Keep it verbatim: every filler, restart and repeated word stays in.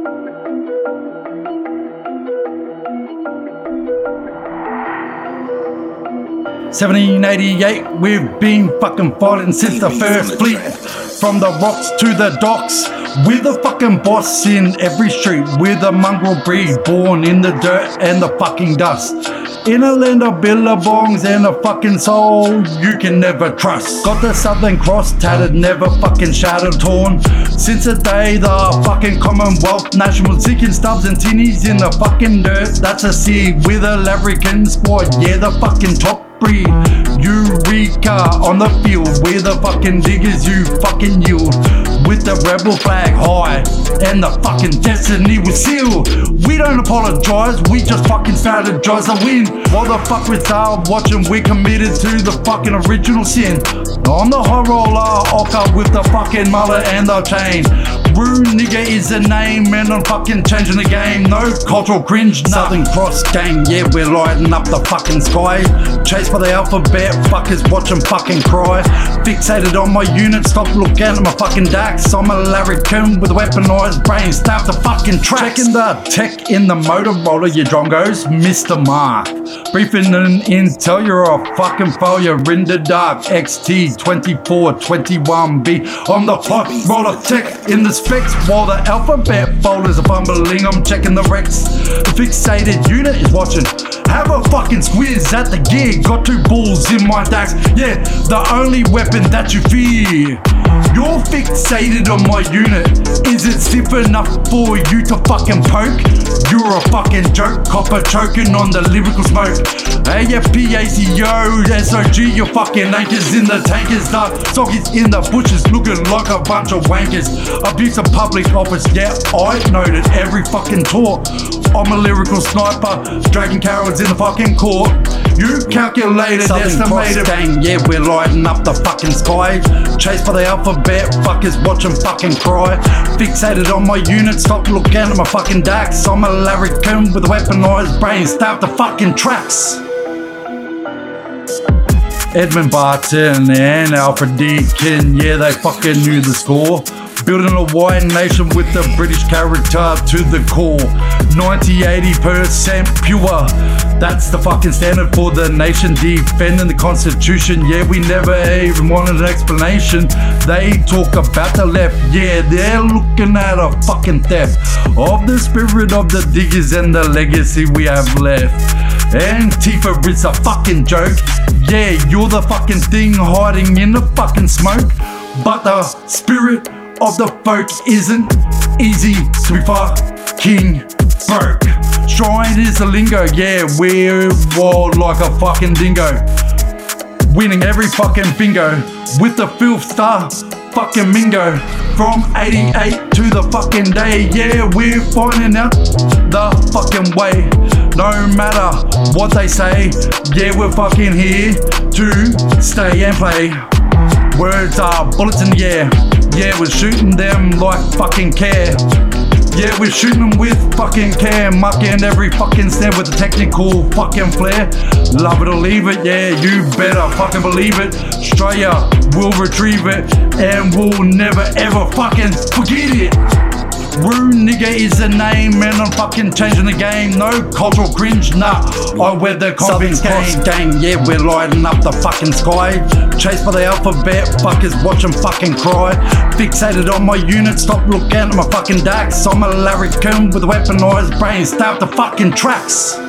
seventeen eighty-eight, we've been fucking fighting since the first fleet. From the rocks to the docks, we're the fucking boss in every street. We're the mongrel breed, born in the dirt and the fucking dust. In a land of billabongs and a fucking soul you can never trust. Got the Southern Cross tattered, never fucking shattered, torn. Since the day the fucking Commonwealth National seeking stubs and tinnies in the fucking dirt. That's a C with a Larrikin squad, yeah, the fucking top breed. Eureka on the field, we're the fucking diggers you fucking yield. With the rebel flag high and the fucking destiny was sealed. We don't apologize, we just fucking started tries to win. While the fuck we start watching, we're committed to the fucking original sin. On the high roller, Oka with the fucking mullet and the chain. Rue nigga is the name, and I'm fucking changing the game. No cultural cringe, nah. Southern Cross gang, yeah, we're lighting up the fucking sky. Chased by the alphabet, fuckers watch them fucking cry. Fixated on my unit, stop looking at my fucking dax. I'm a larrikin with a weaponized brain, staff the fucking tracks. Checking the tech in the Motorola, your drongos, Mister Mark. Briefing an intel, you're a fucking failure in the dark. X T twenty-four twenty-one B on the hot roller tech in the specs. While the alphabet folders are fumbling, I'm checking the Rex. The fixated unit is watching. Have a fucking squeeze at the gig. Got two bulls in my dax. Yeah, the only weapon that you fear. You're fixated on my unit. Is it stiff enough for you to fucking poke? You're a fucking joke, copper choking on the lyrical smoke. A F P, A C O, S O G, your fucking anchors in the tankers. The soggies in the bushes looking like a bunch of wankers. Abuse of public office, yeah, I noted every fucking talk. I'm a lyrical sniper, dragging cowards in the fucking court. You calculated, Southern estimated gang, yeah, we're lighting up the fucking sky. Chased by the alphabet, fuckers watch them fucking cry. Fixated on my unit, stop looking at my fucking dax. I'm a larrikin with a weaponized brain, stab the fucking tracks. Edmund Barton and Alfred Deakin, yeah, they fucking knew the score. Building a white nation with the British character to the core. ninety to eighty percent pure. That's the fucking standard for the nation. Defending the Constitution, yeah, we never even wanted an explanation. They talk about the left, yeah, they're looking at a fucking theft of the spirit of the diggers and the legacy we have left. Antifa is a fucking joke. Yeah, you're the fucking thing hiding in the fucking smoke. But the spirit of the folk isn't easy to be fucking broke. Shrine is the lingo, yeah, we're wild like a fucking dingo. Winning every fucking bingo with the filth star fucking mingo. From eighty-eight to the fucking day, yeah, we're finding out the fucking way. No matter what they say, yeah, we're fucking here to stay and play. Words are bullets in the air. Yeah, we're shooting them like fucking care. Yeah, we're shooting them with fucking care. Mucking every fucking snare with a technical fucking flair. Love it or leave it, yeah, you better fucking believe it. Australia will retrieve it and we'll never ever fucking forget it. Rue nigga is the name, and I'm fucking changing the game. No cultural cringe, nah, I wear the convicts gang. gang. Yeah, we're lighting up the fucking sky. Chased by the alphabet, fuckers watch them fucking cry. Fixated on my unit, stop looking at my fucking dax. I'm a larrikin with a weaponized brain, stab the fucking tracks.